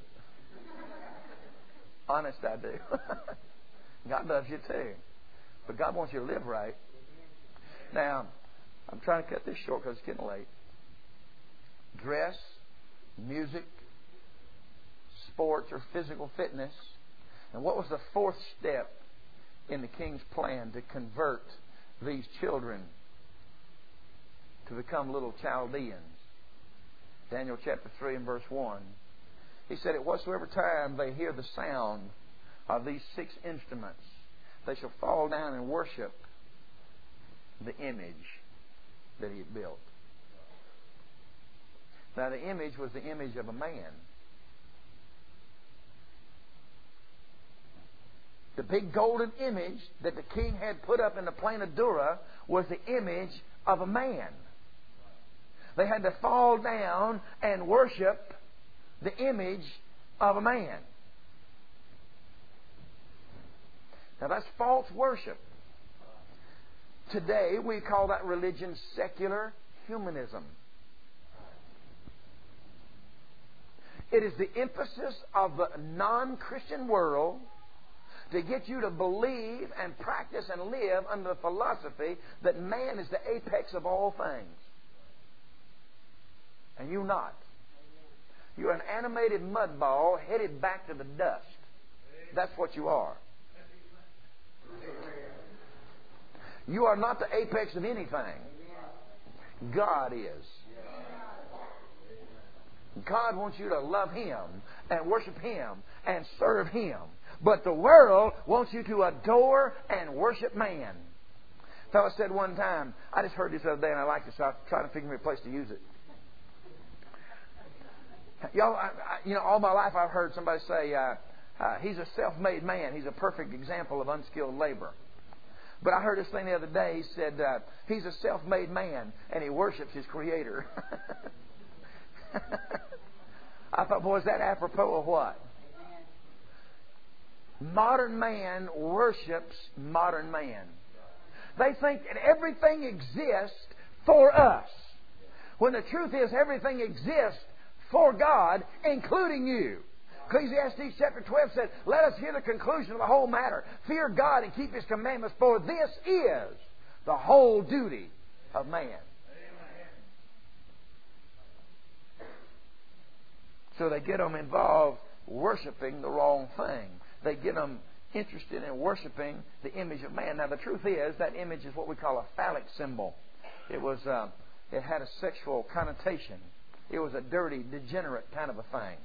S2: Honest, I do. God loves you too. But God wants you to live right. Now, I'm trying to cut this short because it's getting late. Dress, music, sports, or physical fitness. And what was the fourth step in the king's plan to convert these children to become little Chaldeans? Daniel chapter 3 and verse 1. He said, "At whatsoever time they hear the sound of these 6 instruments, they shall fall down and worship the image that he had built." Now, the image was the image of a man. The big golden image that the king had put up in the plain of Dura was the image of a man. They had to fall down and worship the image of a man. Now, that's false worship. Today, we call that religion secular humanism. It is the emphasis of the non-Christian world to get you to believe and practice and live under the philosophy that man is the apex of all things. And you're not. You're an animated mud ball headed back to the dust. That's what you are. You are not the apex of anything. God is. God wants you to love Him and worship Him and serve Him. But the world wants you to adore and worship man. A fellow said one time, I just heard this the other day and I liked it, so I'm trying to figure me a place to use it. Y'all, all my life I've heard somebody say, he's a self-made man. He's a perfect example of unskilled labor. But I heard this thing the other day. He said, he's a self-made man and he worships his Creator. I thought, boy, is that apropos of what? Modern man worships modern man. They think that everything exists for us, when the truth is everything exists for God, including you. Ecclesiastes chapter 12 said, "Let us hear the conclusion of the whole matter. Fear God and keep His commandments, for this is the whole duty of man." So they get them involved worshiping the wrong thing. They get them interested in worshiping the image of man. Now, the truth is, that image is what we call a phallic symbol. It had a sexual connotation. It was a dirty, degenerate kind of a thing.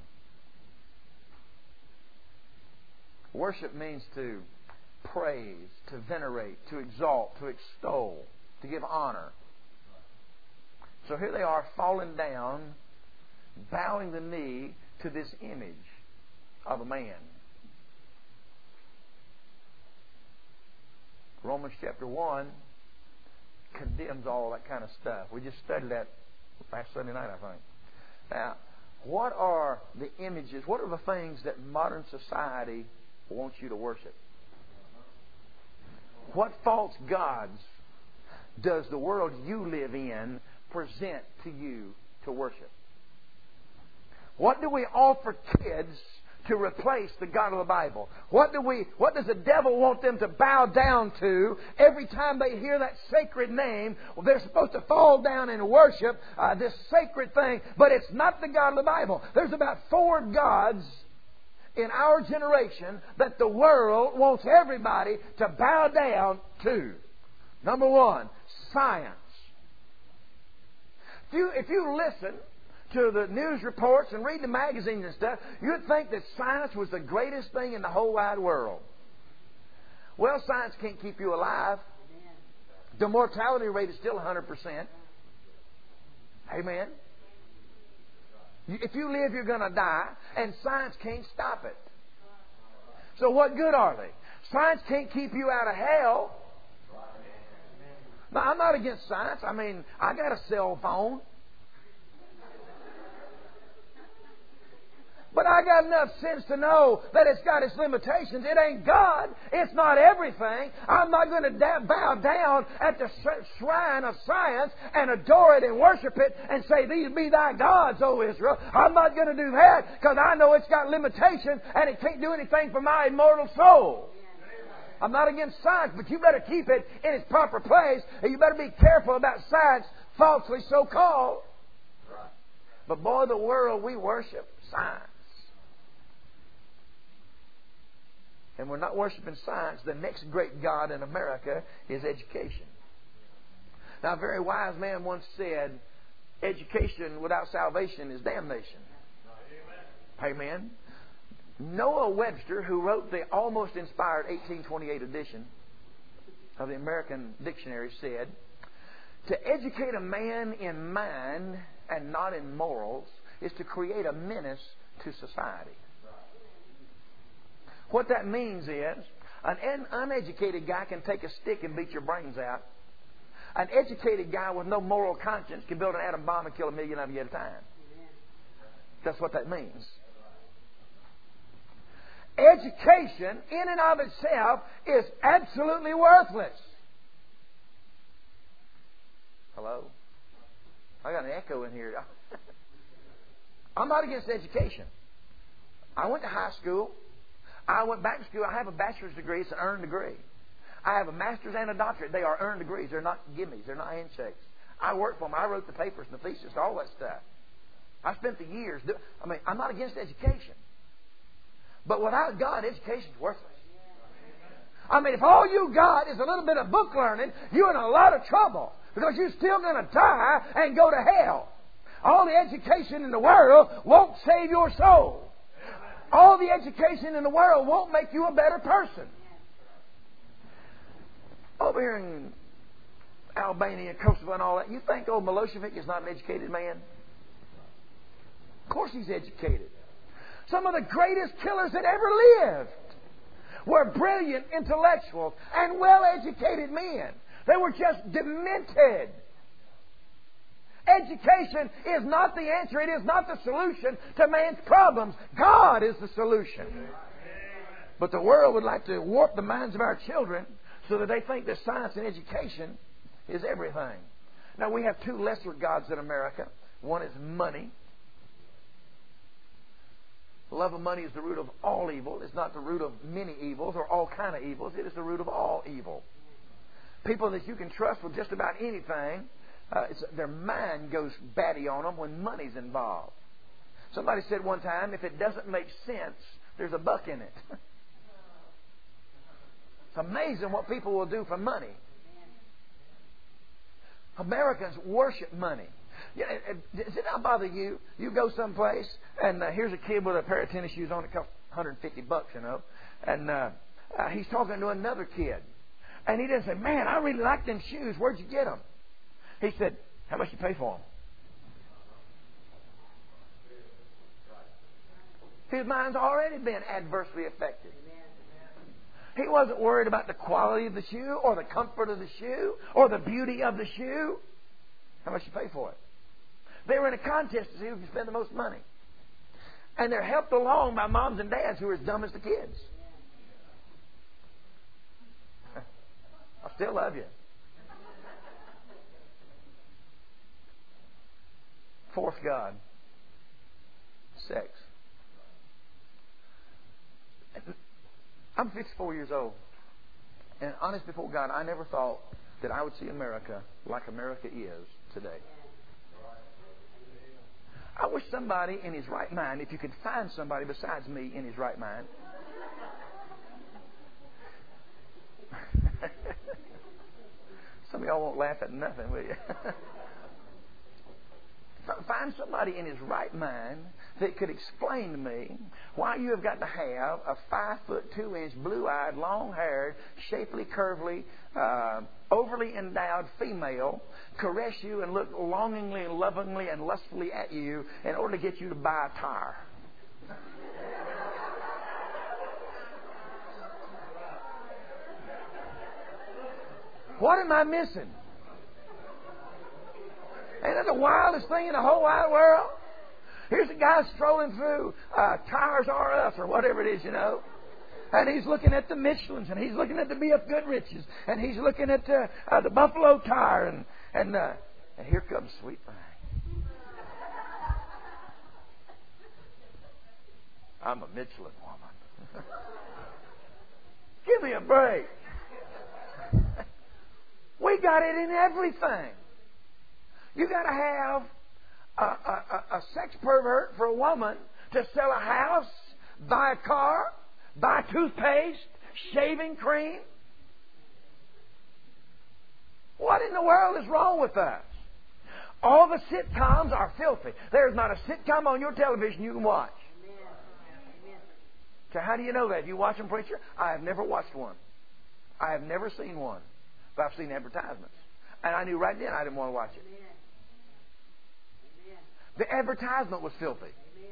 S2: Worship means to praise, to venerate, to exalt, to extol, to give honor. So here they are falling down, bowing the knee to this image of a man. Romans chapter 1 condemns all that kind of stuff. We just studied that last Sunday night, I think. Now, what are the images, what are the things that modern society wants you to worship? What false gods does the world you live in present to you to worship? What do we offer kids to replace the God of the Bible? What does the devil want them to bow down to every time they hear that sacred name? Well, they're supposed to fall down and worship this sacred thing, but it's not the God of the Bible. There's about 4 gods in our generation that the world wants everybody to bow down to. Number 1, science. If you listen to the news reports and read the magazines and stuff, you'd think that science was the greatest thing in the whole wide world. Well, science can't keep you alive. The mortality rate is still 100%. Amen. If you live, you're going to die, and science can't stop it. So what good are they? Science can't keep you out of hell. Now, I'm not against science. I mean, I got a cell phone. But I got enough sense to know that it's got its limitations. It ain't God. It's not everything. I'm not going to bow down at the shrine of science and adore it and worship it and say, "These be thy gods, O Israel." I'm not going to do that because I know it's got limitations and it can't do anything for my immortal soul. I'm not against science, but you better keep it in its proper place, and you better be careful about science, falsely so called. But boy, the world, we worship science. And we're not worshiping science. The next great god in America is education. Now, a very wise man once said, education without salvation is damnation. Amen. Noah Webster, who wrote the almost inspired 1828 edition of the American Dictionary, said, "To educate a man in mind and not in morals is to create a menace to society." What that means is, an uneducated guy can take a stick and beat your brains out. An educated guy with no moral conscience can build an atom bomb and kill 1 million of you at a time. That's what that means. Education, in and of itself, is absolutely worthless. Hello? I got an echo in here. I'm not against education. I went to high school. I went back to school. I have a bachelor's degree. It's an earned degree. I have a master's and a doctorate. They are earned degrees. They're not gimmies. They're not handshakes. I worked for them. I wrote the papers and the thesis, all that stuff. I spent the years. I'm not against education. But without God, education is worthless. If all you got is a little bit of book learning, you're in a lot of trouble. Because you're still going to die and go to hell. All the education in the world won't save your soul. All the education in the world won't make you a better person. Over here in Albania, Kosovo and all that, you think old Milosevic is not an educated man? Of course he's educated. Some of the greatest killers that ever lived were brilliant intellectuals and well-educated men. They were just demented. Education is not the answer. It is not the solution to man's problems. God is the solution. But the world would like to warp the minds of our children so that they think that science and education is everything. Now, we have two lesser gods in America. One is money. The love of money is the root of all evil. It's not the root of many evils or all kind of evils. It is the root of all evil. People that you can trust with just about anything, their mind goes batty on them when money's involved. Somebody said one time, if it doesn't make sense, there's a buck in it. It's amazing what people will do for money. Americans worship money. Does it not bother you? You go someplace and here's a kid with a pair of tennis shoes on. It costs $150, you know. And he's talking to another kid. And he doesn't say, "Man, I really like them shoes. Where'd you get them?" He said, "How much you pay for them?" His mind's already been adversely affected. He wasn't worried about the quality of the shoe or the comfort of the shoe or the beauty of the shoe. How much you pay for it? They were in a contest to see who can spend the most money. And they're helped along by moms and dads who are as dumb as the kids. I still love you. Fourth God, sex. I'm 54 years old. And honest before God, I never thought that I would see America like America is today. I wish somebody in his right mind, if you could find somebody besides me in his right mind, some of y'all won't laugh at nothing, will you? Find somebody in his right mind that could explain to me why you have got to have a 5'2", blue-eyed, long-haired, shapely, curvy, overly endowed female caress you and look longingly and lovingly and lustfully at you in order to get you to buy a tire. What am I missing? Ain't that the wildest thing in the whole wide world? Here's a guy strolling through Tires R Us or whatever it is, And he's looking at the Michelins, and he's looking at the B.F. Goodrich's, and he's looking at the Buffalo Tire, and here comes Sweet Thing. I'm a Michelin woman. Give me a break. We got it in everything. You got to have a sex pervert for a woman to sell a house, buy a car, buy toothpaste, shaving cream. What in the world is wrong with us? All the sitcoms are filthy. There's not a sitcom on your television you can watch. So how do you know that? You watch them, preacher? I have never watched one. I have never seen one. But I've seen advertisements. And I knew right then I didn't want to watch it. The advertisement was filthy.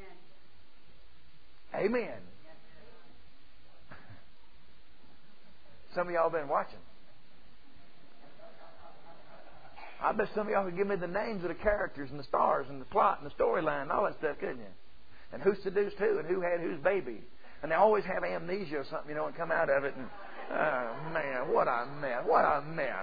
S2: Amen. Some of y'all been watching. I bet some of y'all could give me the names of the characters and the stars and the plot and the storyline and all that stuff, couldn't you? And who seduced who and who had whose baby. And they always have amnesia or something, and come out of it. And oh, man, what a mess. What a mess.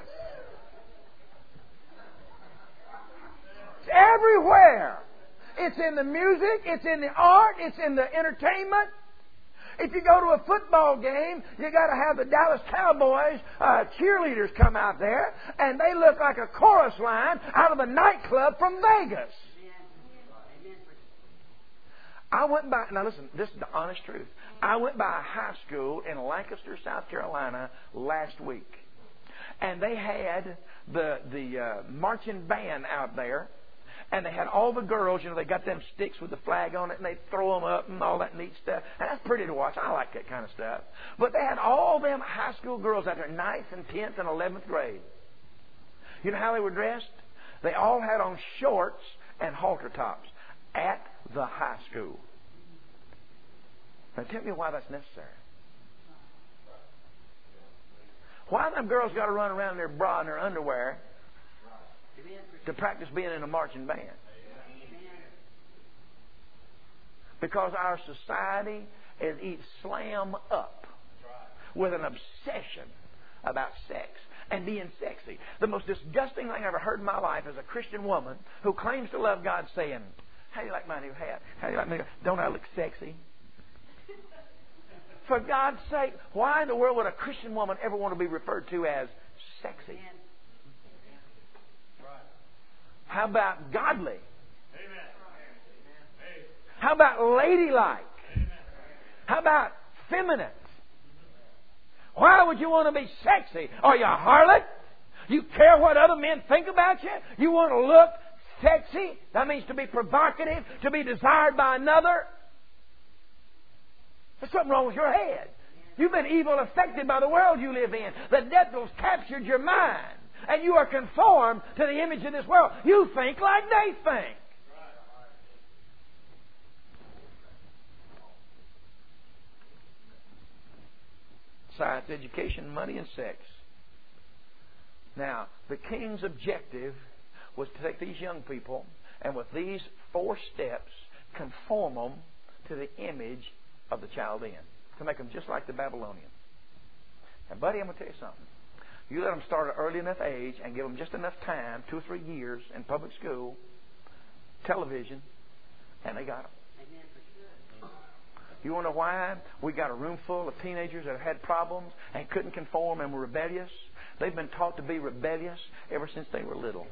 S2: It's everywhere. It's in the music. It's in the art. It's in the entertainment. If you go to a football game, you got to have the Dallas Cowboys cheerleaders come out there, and they look like a chorus line out of a nightclub from Vegas. I went by, now listen, this is the honest truth. I went by a high school in Lancaster, South Carolina last week. And they had the marching band out there. And they had all the girls, they got them sticks with the flag on it, and they throw them up and all that neat stuff. And that's pretty to watch. I like that kind of stuff. But they had all them high school girls out there, 9th and 10th and 11th grade. You know how they were dressed? They all had on shorts and halter tops at the high school. Now tell me why that's necessary. Why them girls got to run around in their bra and their underwear to practice being in a marching band? Because our society is slam up with an obsession about sex and being sexy. The most disgusting thing I ever heard in my life is a Christian woman who claims to love God saying, "How do you like my new hat? How do you like me? Don't I look sexy?" For God's sake, why in the world would a Christian woman ever want to be referred to as sexy? How about godly? How about ladylike? How about feminine? Why would you want to be sexy? Are you a harlot? You care what other men think about you? You want to look sexy? That means to be provocative, to be desired by another. There's something wrong with your head. You've been evil affected by the world you live in. The devil's captured your mind. And you are conformed to the image of this world. You think like they think. Science, education, money, and sex. Now, the king's objective was to take these young people and with these 4 steps conform them to the image of the Chaldean, to make them just like the Babylonian. And buddy, I'm going to tell you something. You let them start at an early enough age and give them just enough time, 2 or 3 years in public school, television, and they got them. You want to know why? We got a room full of teenagers that have had problems and couldn't conform and were rebellious. They've been taught to be rebellious ever since they were little.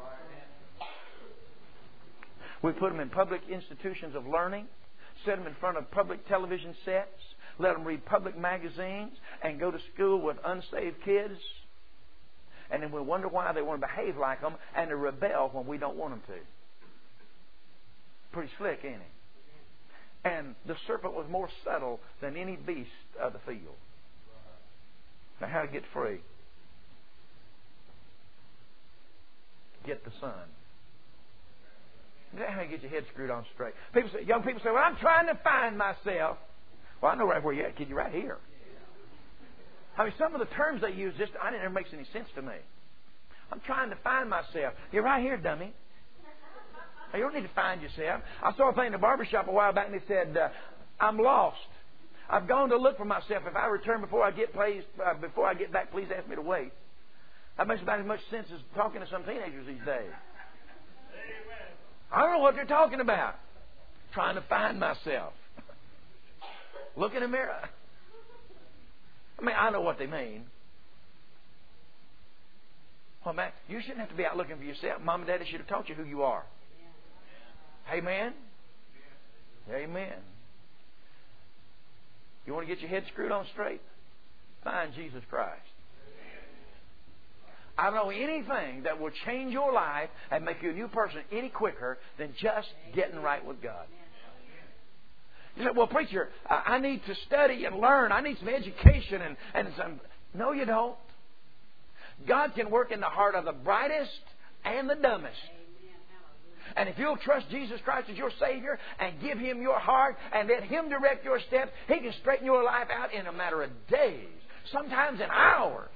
S2: We put them in public institutions of learning, set them in front of public television sets, let them read public magazines, and go to school with unsaved kids. And then we wonder why they want to behave like them and to rebel when we don't want them to. Pretty slick, ain't it? And the serpent was more subtle than any beast of the field. Now, how to get free? Get the Son. That's how you get your head screwed on straight. Young people say, "Well, I'm trying to find myself." Well, I know right where you're at, kid. You're right here. I mean, some of the terms they use just, it never makes any sense to me. I'm trying to find myself. You're right here, dummy. You don't need to find yourself. I saw a thing in the barbershop a while back, and it said, I'm lost. I've gone to look for myself. If I return before I get back, please ask me to wait. That makes about as much sense as talking to some teenagers these days. I don't know what they're talking about. Trying to find myself. Look in the mirror. I mean, I know what they mean. Well, man, you shouldn't have to be out looking for yourself. Mom and Daddy should have taught you who you are. Amen? Amen. You want to get your head screwed on straight? Find Jesus Christ. I don't know anything that will change your life and make you a new person any quicker than just getting right with God. You say, well, preacher, I need to study and learn. I need some education and some... No, you don't. God can work in the heart of the brightest and the dumbest. And if you'll trust Jesus Christ as your Savior and give Him your heart and let Him direct your steps, He can straighten your life out in a matter of days, sometimes in hours.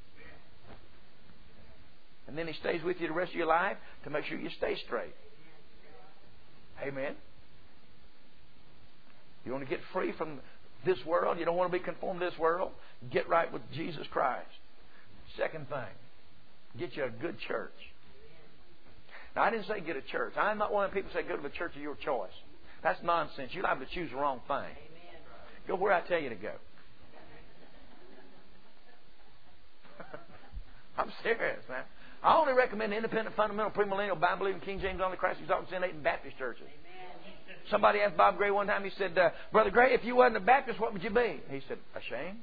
S2: And then He stays with you the rest of your life to make sure you stay straight. Amen. You want to get free from this world? You don't want to be conformed to this world? Get right with Jesus Christ. Second thing, get you a good church. Now, I didn't say get a church. I'm not one of the people who say go to the church of your choice. That's nonsense. You're liable to choose the wrong thing. Go where I tell you to go. I'm serious, man. I only recommend independent, fundamental, premillennial, Bible-believing, King James only, Christ exalting, sin hating Baptist churches. Somebody asked Bob Gray one time, he said, Brother Gray, if you wasn't a Baptist, what would you be? He said, ashamed.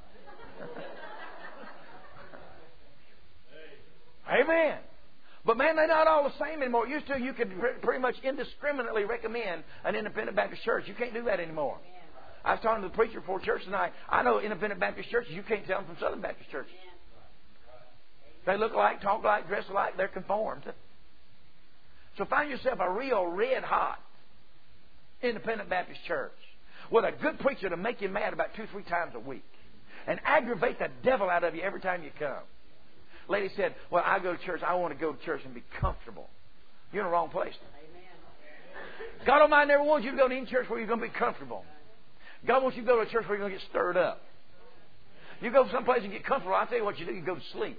S2: Amen. But man, they're not all the same anymore. Used to, you could pretty much indiscriminately recommend an independent Baptist church. You can't do that anymore. I was talking to the preacher for a church tonight. I know independent Baptist churches, you can't tell them from Southern Baptist churches. They look alike, talk alike, dress alike. They're conformed. So find yourself a real red-hot independent Baptist church with a good preacher to make you mad about 2-3 times a week and aggravate the devil out of you every time you come. Lady said, well, I go to church. I want to go to church and be comfortable. You're in the wrong place. God Almighty never wants you to go to any church where you're going to be comfortable. God wants you to go to a church where you're going to get stirred up. You go someplace and get comfortable, I'll tell you what you do. You go to sleep.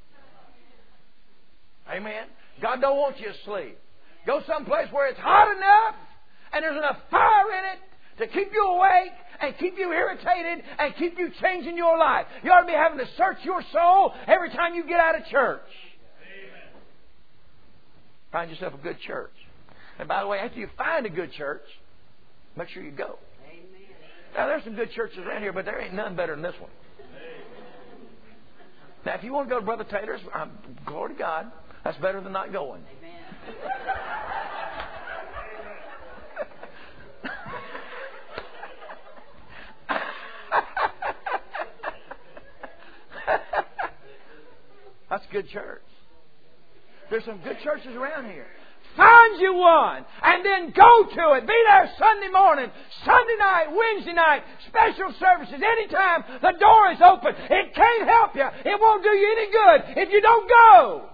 S2: Amen. God don't want you to sleep. Go someplace where it's hot enough and there's enough fire in it to keep you awake and keep you irritated and keep you changing your life. You ought to be having to search your soul every time you get out of church. Amen. Find yourself a good church. And by the way, after you find a good church, make sure you go. Amen. Now, there's some good churches around here, but there ain't none better than this one. Amen. Now, if you want to go to Brother Taylor's, glory to God, that's better than not going. Amen. That's a good church. There's some good churches around here. Find you one and then go to it. Be there Sunday morning, Sunday night, Wednesday night, special services. Anytime the door is open. It can't help you. It won't do you any good if you don't go.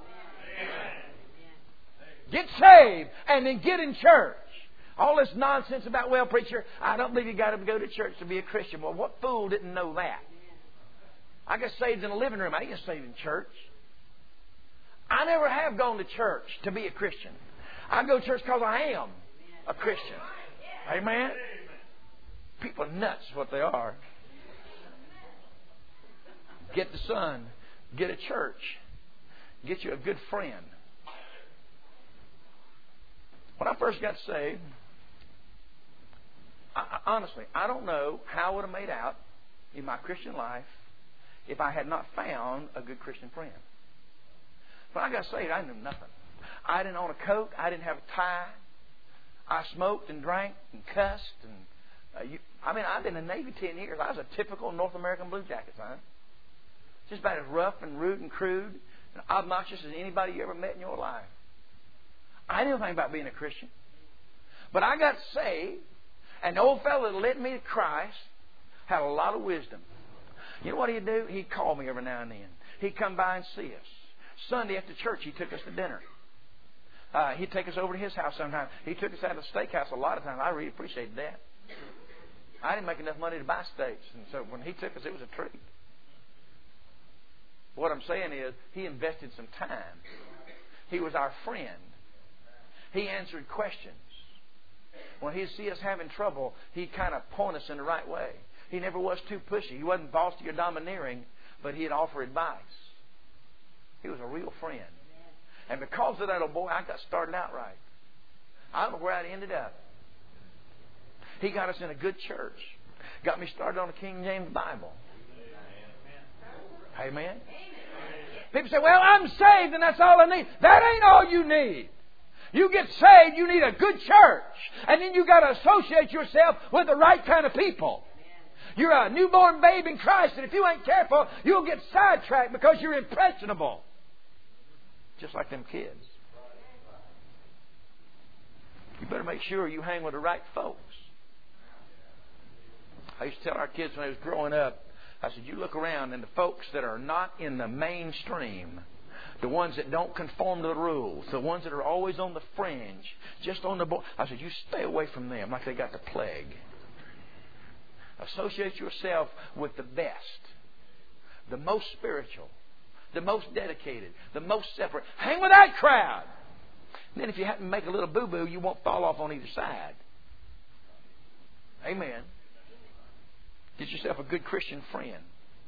S2: Get saved and then get in church. All this nonsense about, well, preacher, I don't believe you got to go to church to be a Christian. Well, what fool didn't know that? I got saved in a living room. I didn't get saved in church. I never have gone to church to be a Christian. I go to church because I am a Christian. Amen? People are nuts what they are. Get the Son. Get a church. Get you a good friend. When I first got saved, honestly, I don't know how I would have made out in my Christian life if I had not found a good Christian friend. When I got saved, I knew nothing. I didn't own a coat. I didn't have a tie. I smoked and drank and cussed. And I've been in the Navy 10 years. I was a typical North American blue jacket, son. Just about as rough and rude and crude and obnoxious as anybody you ever met in your life. I didn't know anything about being a Christian. But I got saved, and the old fellow that led me to Christ had a lot of wisdom. You know what he'd do? He'd call me every now and then. He'd come by and see us. Sunday after church, he took us to dinner. He'd take us over to his house sometimes. He took us out to the steakhouse a lot of times. I really appreciated that. I didn't make enough money to buy steaks, and so when he took us, it was a treat. What I'm saying is, he invested some time. He was our friend. He answered questions. When he'd see us having trouble, he'd kind of point us in the right way. He never was too pushy. He wasn't bossy or domineering, but he'd offer advice. He was a real friend. And because of that, oh boy, I got started out right. I don't know where I ended up. He got us in a good church. Got me started on the King James Bible. Amen. People say, well, I'm saved and that's all I need. That ain't all you need. You get saved, you need a good church. And then you got to associate yourself with the right kind of people. You're a newborn babe in Christ, and if you ain't careful, you'll get sidetracked because you're impressionable. Just like them kids. You better make sure you hang with the right folks. I used to tell our kids when I was growing up, I said, you look around and the folks that are not in the mainstream, the ones that don't conform to the rules, the ones that are always on the fringe, just on the border, I said, you stay away from them like they got the plague. Associate yourself with the best, the most spiritual, the most dedicated, the most separate. Hang with that crowd. And then if you happen to make a little boo-boo, you won't fall off on either side. Amen. Get yourself a good Christian friend.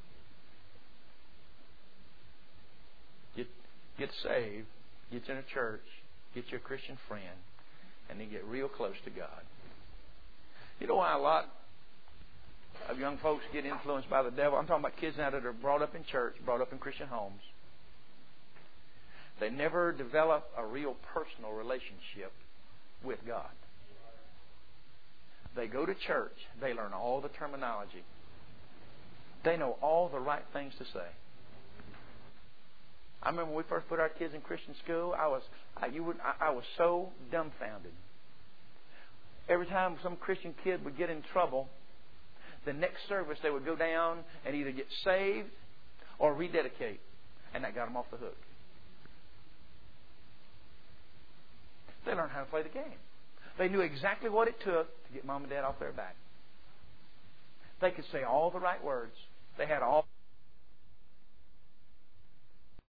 S2: Get saved, get in a church, get you a Christian friend, and then get real close to God. You know why a lot of young folks get influenced by the devil? I'm talking about kids now that are brought up in church, brought up in Christian homes. They never develop a real personal relationship with God. They go to church. They learn all the terminology. They know all the right things to say. I remember when we first put our kids in Christian school, I was so dumbfounded. Every time some Christian kid would get in trouble, the next service they would go down and either get saved or rededicate. And that got them off the hook. They learned how to play the game. They knew exactly what it took to get mom and dad off their back. They could say all the right words. They had all